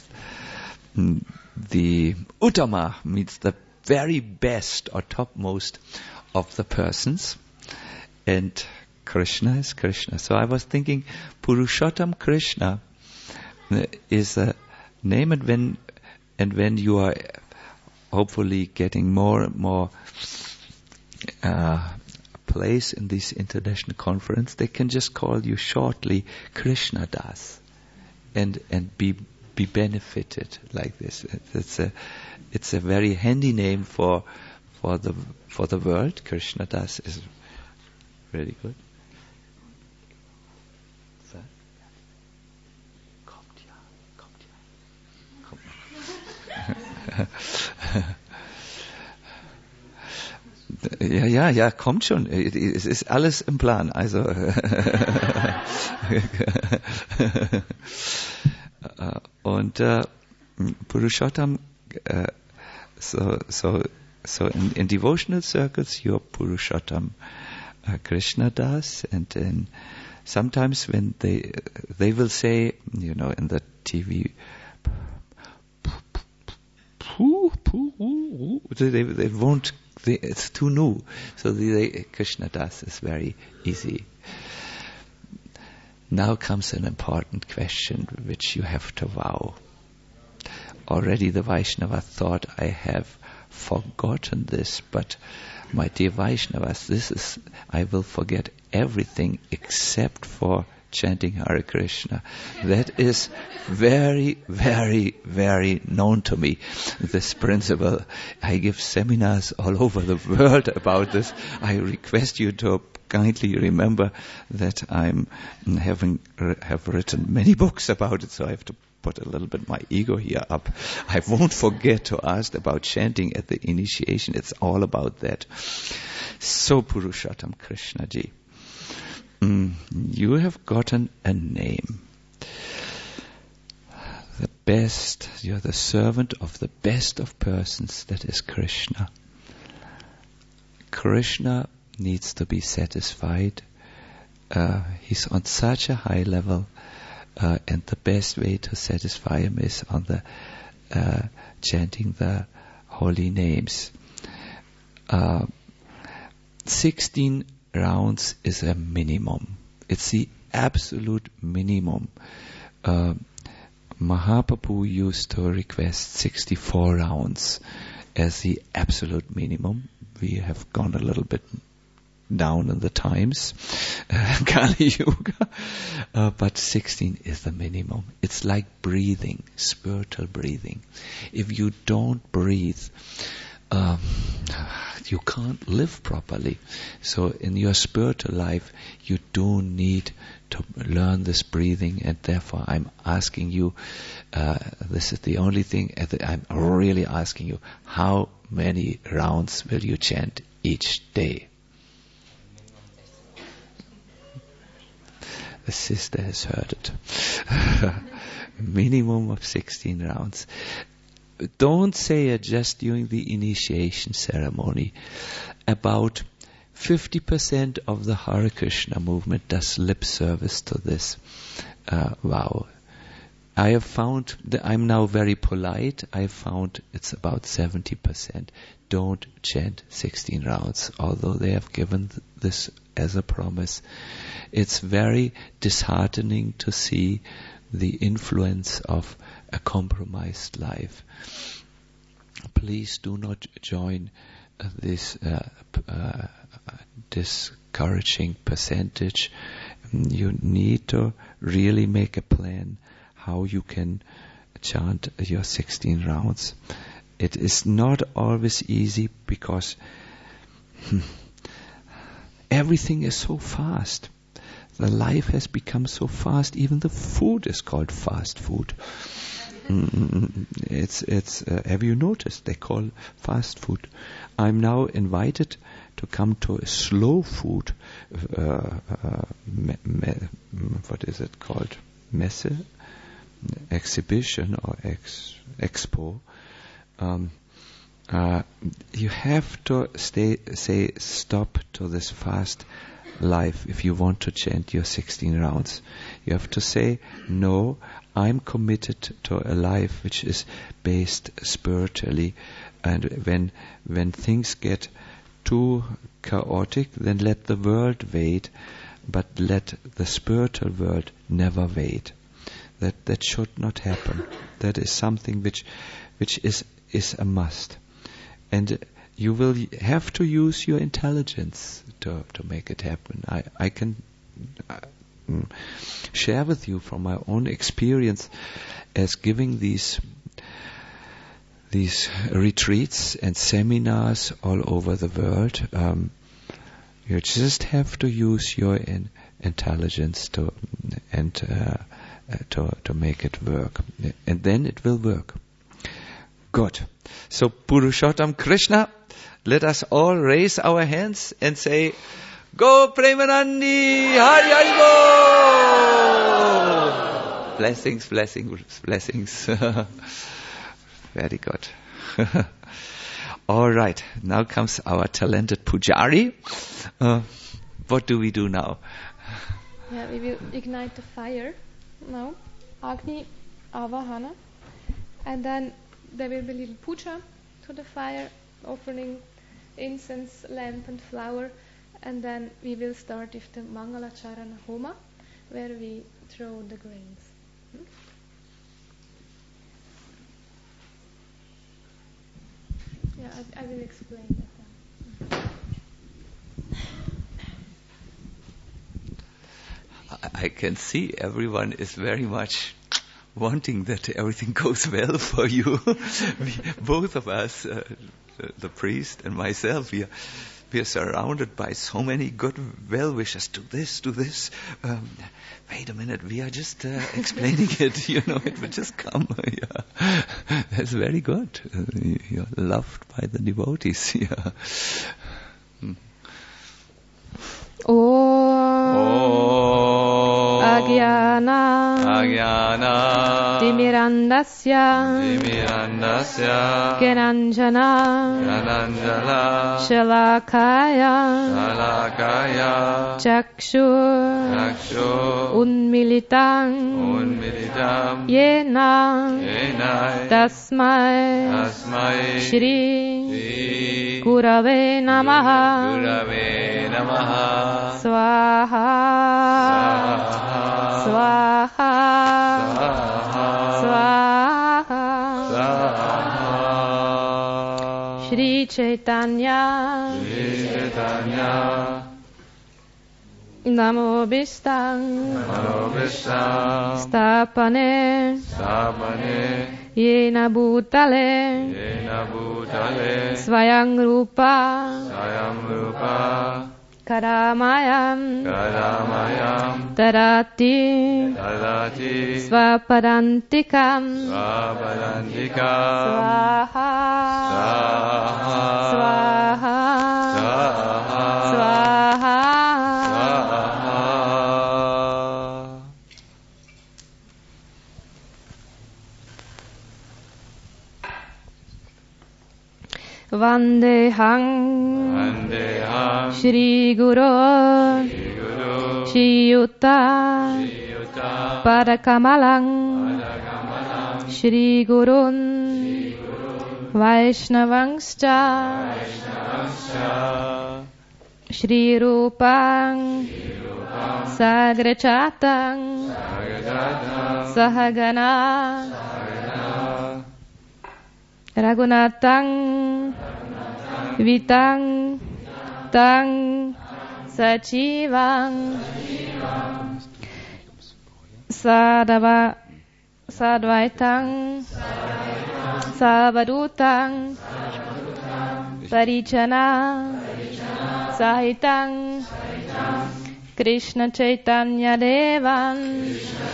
Speaker 1: the Uttama means the very best or topmost of the persons, and Krishna is Krishna. So I was thinking Purushottam Krishna is a name, and when you are hopefully getting more and more place in this international conference, they can just call you shortly Krishna Das, and be benefited like this. It's a very handy name for the world. Krishna Das is really good. Ja, kommt schon. Es ist alles im Plan. Also und Purushottam, so in devotional circles, you're Purushottam Krishna Das, and then sometimes when they will say, in the TV, they won't. It's too new. So Krishna Das is very easy. Now comes an important question which you have to vow. Already the Vaishnava thought I have forgotten this, but my dear Vaishnavas, I will forget everything except for chanting Hare Krishna. That is very, very, very known to me, this principle. I give seminars all over the world about this. I request you to kindly remember that have written many books about it, so I have to put a little bit my ego here up. I won't forget to ask about chanting at the initiation. It's all about that. So Purushottam Krishna Ji, you have gotten a name. The best, you're the servant of the best of persons, that is Krishna. Krishna needs to be satisfied. He's on such a high level, and the best way to satisfy him is on the chanting the holy names. 16 rounds is a minimum. It's the absolute minimum. Mahaprabhu used to request 64 rounds as the absolute minimum. We have gone a little bit down in the times, Kali Yuga, but 16 is the minimum. It's like breathing, spiritual breathing. If you don't breathe, you can't live properly. So in your spiritual life, you do need to learn this breathing, and therefore I'm asking you, this is the only thing I'm really asking you, how many rounds will you chant each day? The sister has heard it. Minimum of 16 rounds. Don't say it just during the initiation ceremony. About 50% of the Hare Krishna movement does lip service to this vow. I have found that I'm now very polite. I have found it's about 70%. Don't chant 16 rounds, although they have given this as a promise. It's very disheartening to see the influence of a compromised life. Please do not join this discouraging percentage. You need to really make a plan how you can chant your 16 rounds. it is not always easy because everything is so fast. The life has become so fast. Even the food is called fast food. It's have you noticed? They call fast food. I'm now invited to come to a slow food. What is it called? Messe, exhibition or expo. You have to say stop to this fast life if you want to chant your 16 rounds. You have to say, no, I'm committed to a life which is based spiritually, and when things get too chaotic, then let the world wait, but let the spiritual world never wait. That should not happen. That is something which is a must. And you will have to use your intelligence to make it happen. I can share with you from my own experience as giving these retreats and seminars all over the world. You just have to use your intelligence to make it work, and then it will work. Good. So Purushottam Krishna, let us all raise our hands and say, Go Premanandi, Hari Hari Bol! Blessings, blessings, blessings. Very good. All right, now comes our talented Pujari. What do we do now?
Speaker 2: Yeah, we will ignite the fire now, Agni Avahana, and then there will be a little puja to the fire, offering incense, lamp and flower, and then we will start with the Mangalacharana Homa, where we throw the grains. Yeah, I will explain that now.
Speaker 1: I can see everyone is very much wanting that everything goes well for you. Both of us, the priest and myself, we are surrounded by so many good well-wishers. Do this. Wait a minute, we are just explaining it. It will just come. Yeah. That's very good. You're loved by the devotees. Yeah.
Speaker 2: Agyana Dimirandasya Gananjana Shalakaya Chakshur Unmilitam Yena Tasmai Shri Gurave Namaha Swaha Swaha Swaha Shri Chaitanya Namo Bistang Stapane Yena Bhutale Svayang Rupa Karamayam Tarati Svapadantikam Swaha Swaha Swaha Vandeham Shri Guru Shri Yuta Padakamalang Shri Gurun Vaishnavangscha Shri Rupang Sagrachatang Sahagana Raghunatang Vitang Tang Sachivang Sadvaitang Savadutang Parichana Sahitang Krishna Chaitanya Devan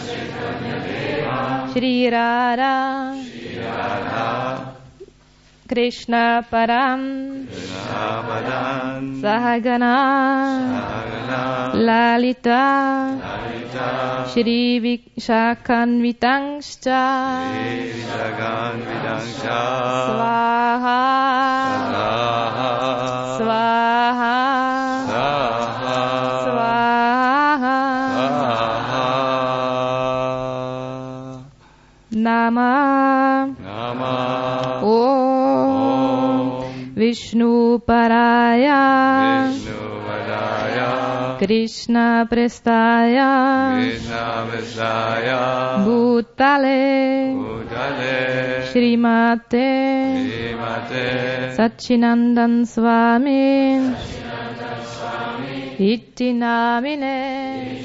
Speaker 2: Shri Radha Krishna Param Sahagana Lalita Shri Vishakanvitangscha Swaha Swaha Swaha Nama Vishnu Paraya Krishna Prestaya Bhutale Shrimate Satchinandan Swami Itti Namine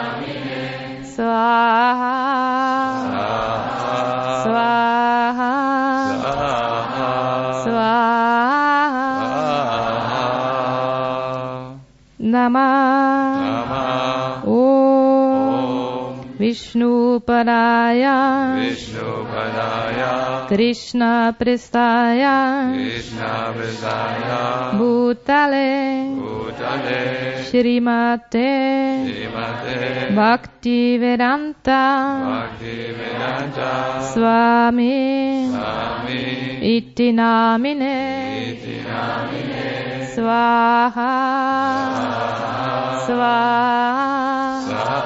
Speaker 2: Swaha Swaha Swaha Namah Om Vishnu Padaya Krishna Prestaya Bhutale Shrimate Bhakti Vedanta Swami Itti Namine Swaha Swaha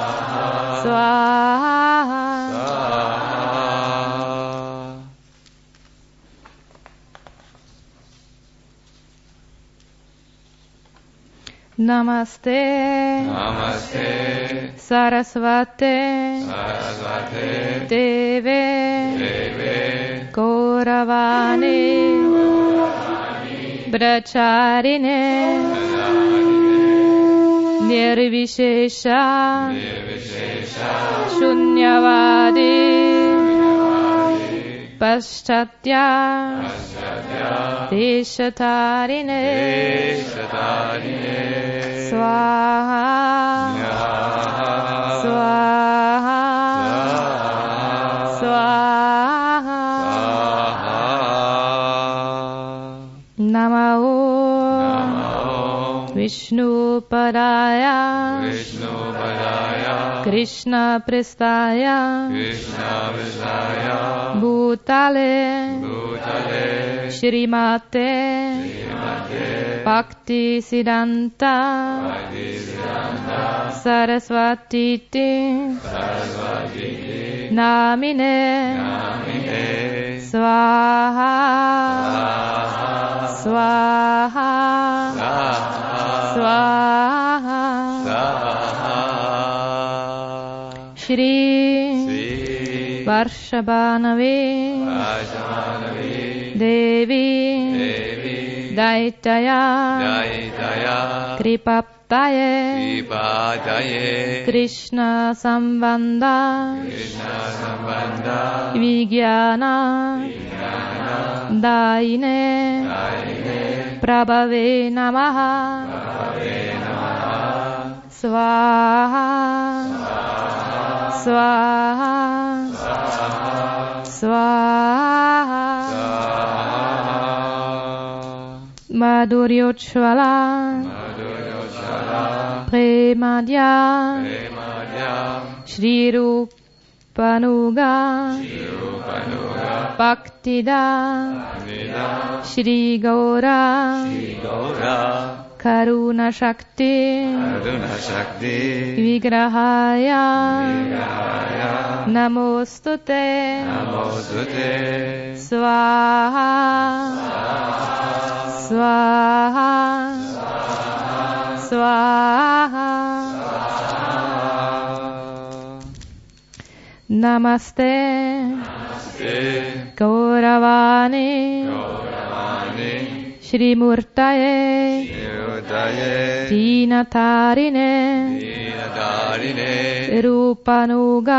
Speaker 2: Swaha Namaste Sarasvate Deve Gauravani Bracharine Nirvishesha Shunyavadi Paschatya Deshatarine Swaha Swaha Swaha Namo Vishnu Padaya Krishna Prestaya Bhutale Shrimate Bhakti Siddhanta Saraswati Namine Swaha Swaha Swaha Shri Varshabhanavi Devi Daitaya Kripaptaye Krishna Sambandha Vijnana Daine Prabhave Namaha Swaha Swaha Swaha Madhuryochvala Premadya Shri Rupanuga Bhaktida Shri Gaura Karuna Shakti Vigrahaya Namostute Swaha Swaha Swaha Namaste Gauravani Shri Murtaye Dinatarine Rupanuga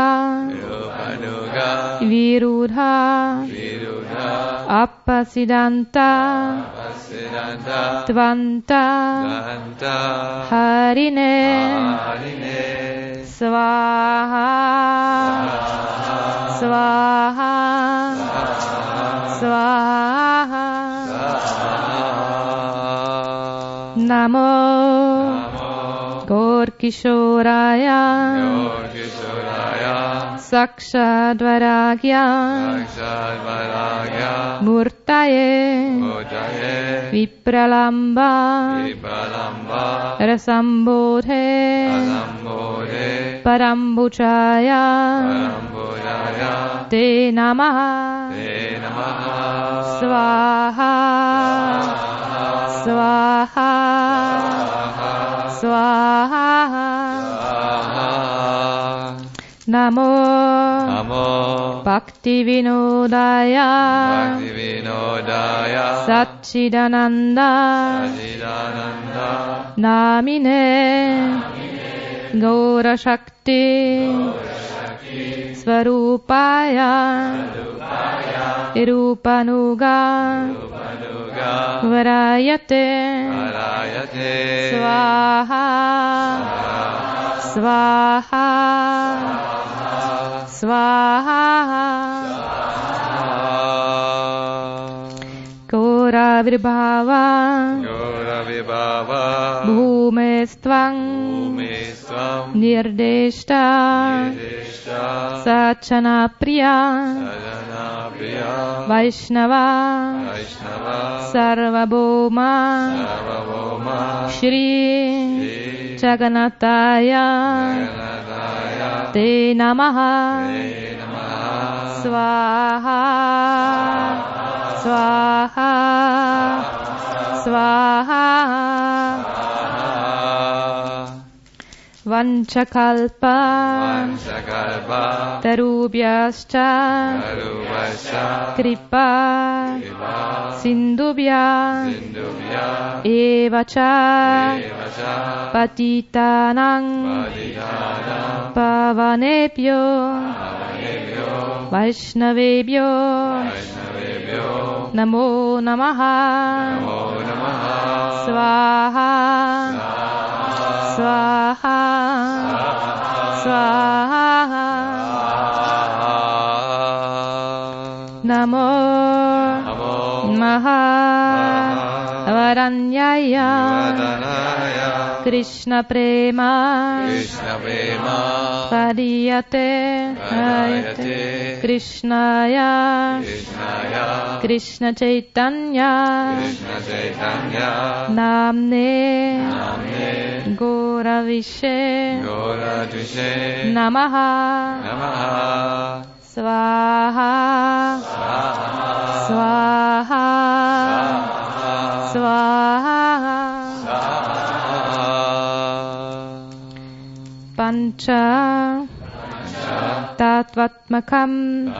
Speaker 2: Virudha Appasidanta Tvanta Harine Swaha Swaha Swaha Namo Gaur Kishoraya Sakshadvaragya Murtaye Vipralamba Rasambodhe Parambuchaya Te Namaha Swaha Swaha Swaha Namo Bhaktivinodaya Satchidananda Namine Gaura Shakti Svarupaya Irupanuga Varayate Swaha Swaha Swaha Gaura Vibhava Bhumestvang Nirdeshta Sachana Priya Vaishnava Sarvabhoma Shri Jagannataya Te Namaha Swaha Swaha Swaha Vanchakalpa Tarubhyascha Kripa Sindubhya Evacha Patitanang Pavanebhyo Vaishnavebhyo Namo Namaha Swaha Swaha Swaha Namo Maha Varanyaya Krishna Prema Padiyate Krishnaya Krishna Chaitanya Namne Gauravishe Namaha Swaha Swaha Swaha Pancha Tattvatmakam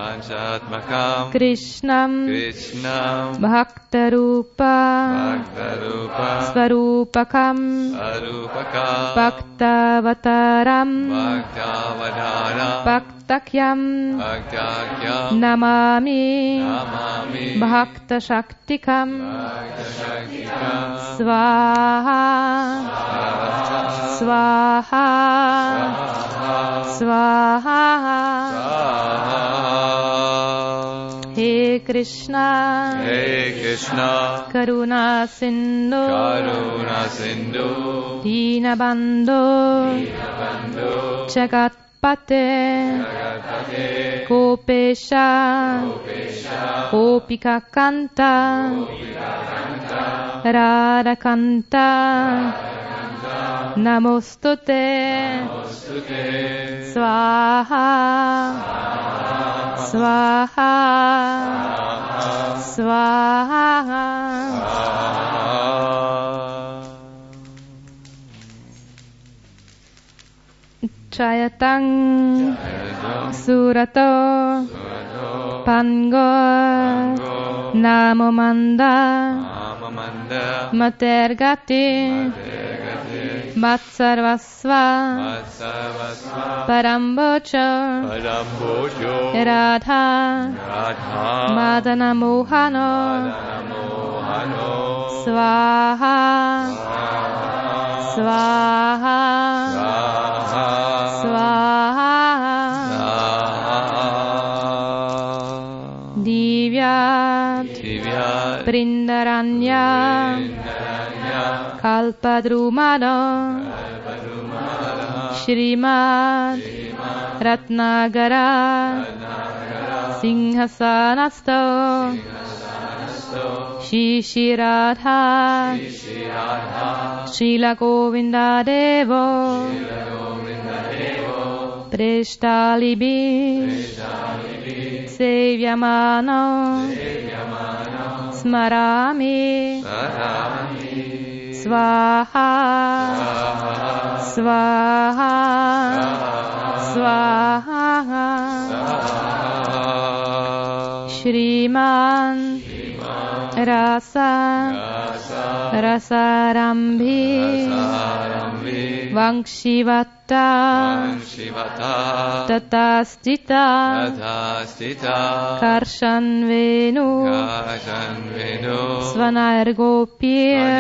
Speaker 2: Krishnam Bhaktarupa Svarupakam Bhaktavataram Bhaktakyam Namami Bhakta Shaktikam Swaha Swaha Swaha He Krishna Karuna Sindhu Dinabandhu Jagatpate Gopesha Gopika Kanta Radhakanta Namostute Swaha Swaha Swaha Jayatang Surato Pango Namomanda Matergati Matsarvasva Parambocha Radha Madana Mohano Swaha Swaha Swaha Divyat Brindaranya Kalpadrumada Shrimad Ratnagara Singhasanasto Shishiradha Srila Govinda Devo Preshtalibi Sevyamano Smarami Swaha Swaha Swaha Shriman Rasa Rasarambhi Vankshivata Tatastita Karshanvenu Svanargopir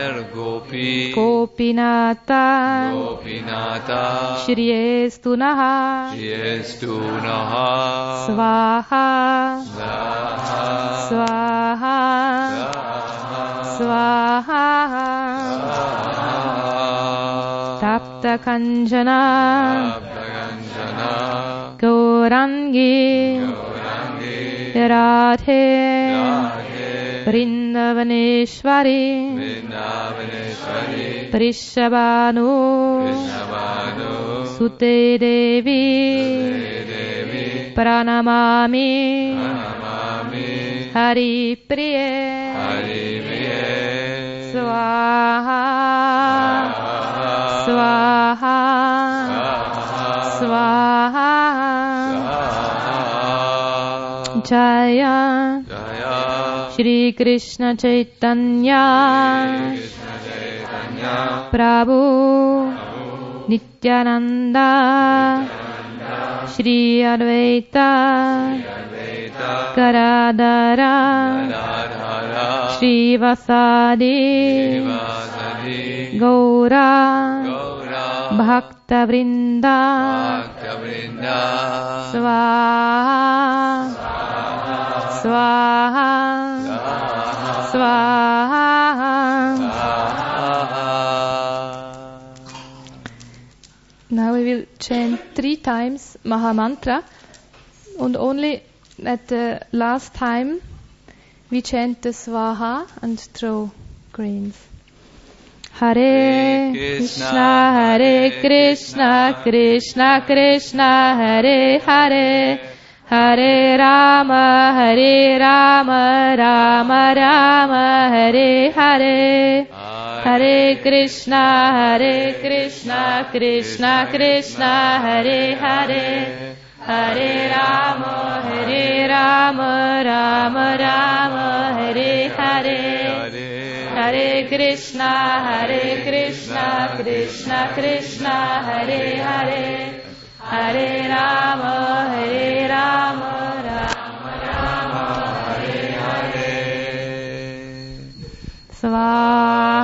Speaker 2: Gopinata Shriyestunaha Swaha Swaha Swaha Tapta Kanjana Gaurangi Radhe Vrindavaneshwari Prishabhanu Sute Devi Pranamami Hari Priye Swaha Swaha Swaha Jaya Shri Krishna Chaitanya Prabhu Nityananda Shri Advaita Garadhara Shri Vasadi Gaura Bhakta Vrinda Swaha Swaha Swaha. Now we will chant 3 times Maha Mantra, and only at the last time we chant the Swaha and throw grains. Hare Krishna, Hare Krishna, Krishna Krishna, Hare Hare, Hare Rama, Hare Rama, Rama Rama, Hare Hare. Hare Krishna, Krishna Krishna, Hare Hare, Hare Rama, Rama Rama, Hare Hare. Hare Krishna, Krishna Krishna, Hare Hare, Hare Rama, Rama Rama, Hare Hare. Swaha.